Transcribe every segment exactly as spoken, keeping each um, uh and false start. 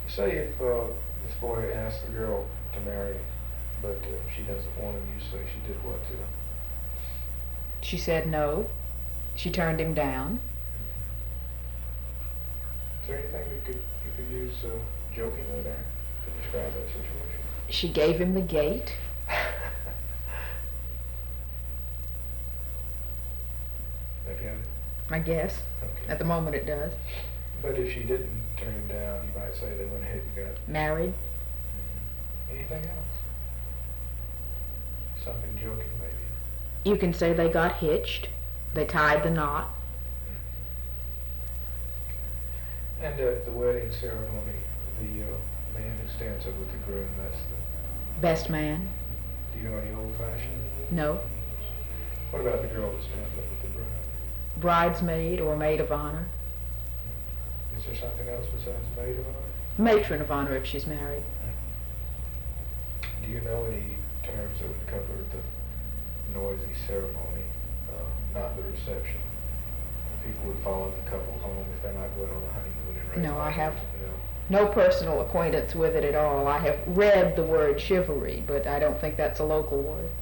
Say if uh, this boy asks the girl to marry, but uh, she doesn't want him, you say she did what to him? She said no. She turned him down. Is there anything that could you could use uh, jokingly there to describe that situation? She gave him the gate. That good? I guess. Okay. At the moment it does. But if she didn't turn him down, you might say they went ahead and got Married. Mm-hmm. Anything else? Something joking, maybe? You can say they got hitched. They tied the knot. Mm-hmm. And at the wedding ceremony, the uh, man who stands up with the groom, that's the... Best man. Do you know any old-fashioned? No. What about the girl that stands up with the groom? Bridesmaid or maid of honor. Is there something else besides maid of honor? Matron of honor if she's married. Do you know any terms that would cover the noisy ceremony, uh, not the reception? People would follow the couple home if they're not going on a honeymoon and No, I have you know. no personal acquaintance with it at all. I have read the word chivalry, but I don't think that's a local word.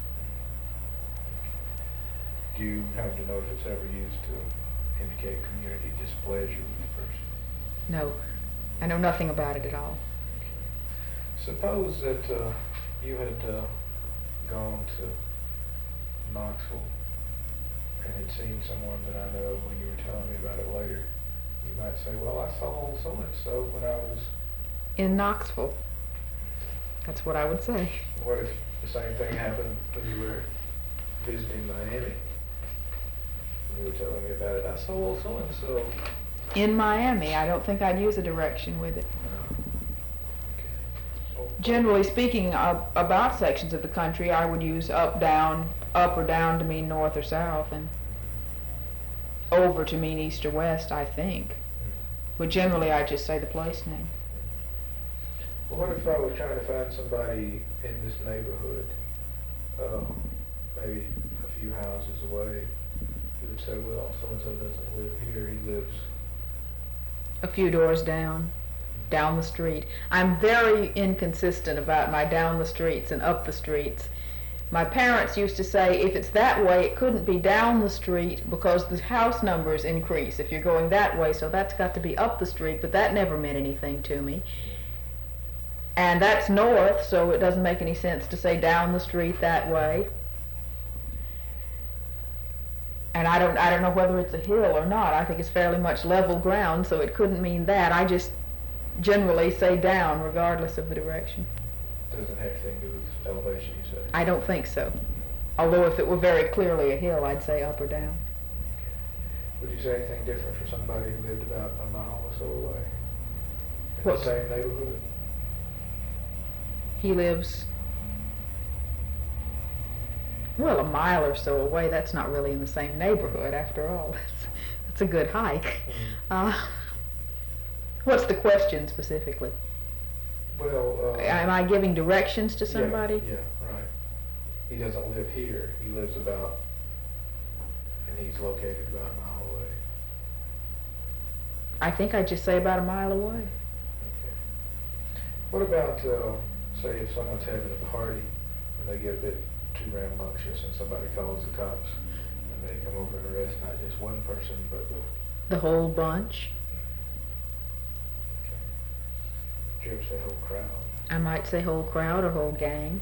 Do you happen to know if it's ever used to indicate community displeasure with the person? No, I know nothing about it at all. Suppose that uh, you had uh, gone to Knoxville and had seen someone that I know when you were telling me about it later. You might say, well, I saw so-and-so when I was... In Knoxville. That's what I would say. What if the same thing happened when you were visiting Miami? You were telling me about it. I saw old so-and-so. In Miami, I don't think I'd use a direction with it. No. Okay. Oh. Generally speaking, uh, about sections of the country, I would use up, down, up or down to mean north or south, and over to mean east or west, I think. But generally, I just say the place name. Well, what if I were trying to find somebody in this neighborhood, uh, maybe a few houses away? You would say, well, so-and-so doesn't live here, he lives... A few doors down, down the street. I'm very inconsistent about my down the streets and up the streets. My parents used to say if it's that way, it couldn't be down the street because the house numbers increase if you're going that way, so that's got to be up the street, but that never meant anything to me. And that's north, so it doesn't make any sense to say down the street that way. And I don't, I don't know whether it's a hill or not. I think it's fairly much level ground, so it couldn't mean that. I just generally say down, regardless of the direction. Doesn't have anything to do with elevation, you say? I don't think so. Although if it were very clearly a hill, I'd say up or down. Would you say anything different for somebody who lived about a mile or so away? In What? the same neighborhood? He lives, well, a mile or so away. That's not really in the same neighborhood, after all. That's, that's a good hike. Mm-hmm. Uh, what's the question specifically? Well, uh... Am I giving directions to somebody? Yeah, yeah, right. He doesn't live here. He lives about, and he's located about a mile away. I think I'd just say about a mile away. Okay. What about, uh, say if someone's having a party and they get a bit too rambunctious and somebody calls the cops and they come over and arrest not just one person but the... The whole bunch? Okay. Did you ever say whole crowd? I might say whole crowd or whole gang.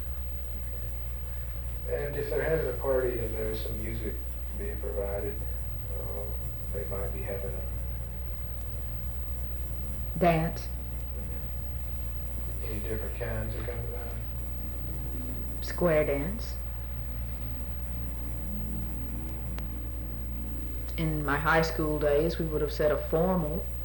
Okay. And if they're having a party and there's some music being provided, uh, they might be having a... Dance. Any different kinds that come to mind? Square dance. In my high school days, we would have said a formal.